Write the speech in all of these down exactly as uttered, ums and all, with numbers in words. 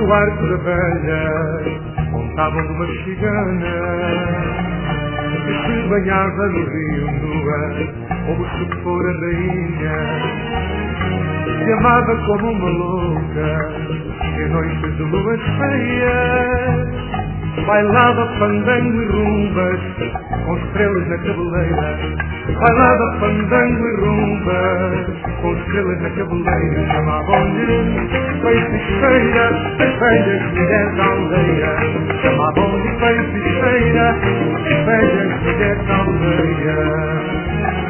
no arco da velha montavam uma cigana que se banhava no rio nua, como se fora rainha, se amava como uma louca, em noites de luas feias, bailava fandango e rumbas, com estrelas na cabeleira, bailava fandango e rumbas, com estrelas na cabeleira, chamavam-lhe feiticeira, as velhas mulheres da aldeia, chamavam-lhe feiticeira, as velhas mulheres da aldeia.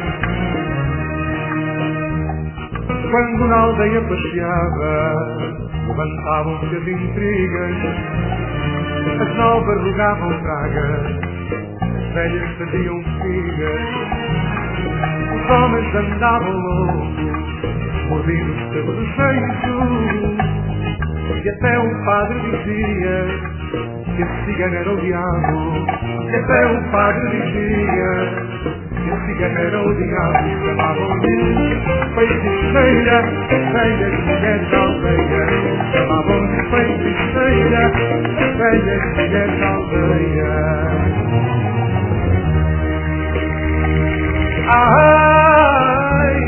Quando na aldeia passeava, levantavam-se as intrigas, as novas rogavam pragas, as velhas faziam figas, os homens andavam loucos, mordidos pelo desejo, e até um padre dizia que esse cigano era o diabo, e até um padre dizia que esse cigano era o diabo. Chamavam-lhe feiticeira, as velhas mulheres da aldeia, chamavam-lhe feiticeira, as velhas mulheres da aldeia. Ai,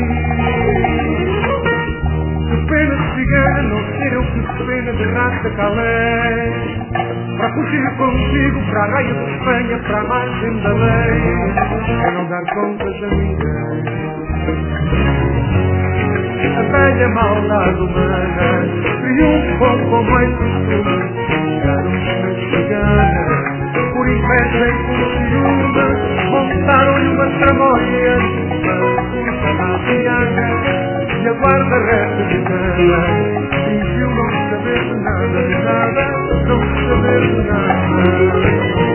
que pena de cigana não ser eu, que pena de raça calé, para fugir contigo para a raia de Espanha, para a margem da lei, para não dar contas a ninguém. A velha maldade humana triunfou como é costume, ficaram uma cigana, por inveja e por ciúme, montaram-lhe uma tramóia, uma canaciana, e a guarda reta de cana, fingiu não saber de nada, de nada, não saber de nada.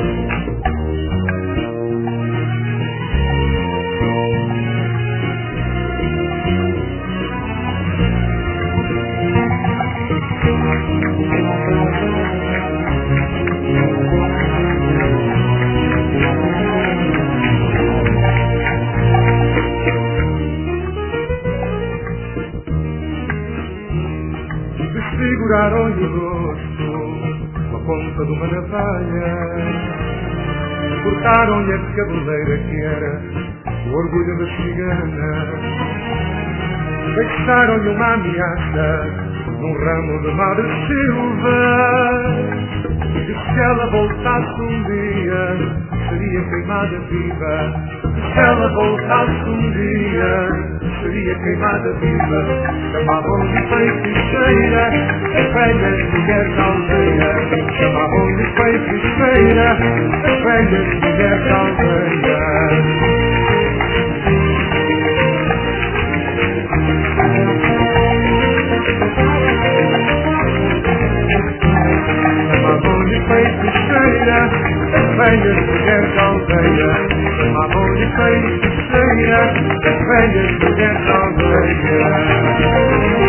Seguraram-lhe o rosto com a ponta de uma navalha, cortaram-lhe a cabeleira que era o orgulho da cigana, deixaram-lhe uma ameaça num ramo de madre silva, que se ela voltasse um dia seria queimada viva, se ela voltasse um dia seria queimada viva. Chamavam-lhe feiticeira, as velhas mulheres da aldeia, chamavam-lhe feiticeira, as velhas mulheres da aldeia. Chamavam-lhe feiticeira, as velhas mulheres da aldeia, chamavam-lhe feiticeira, as velhas mulheres da aldeia.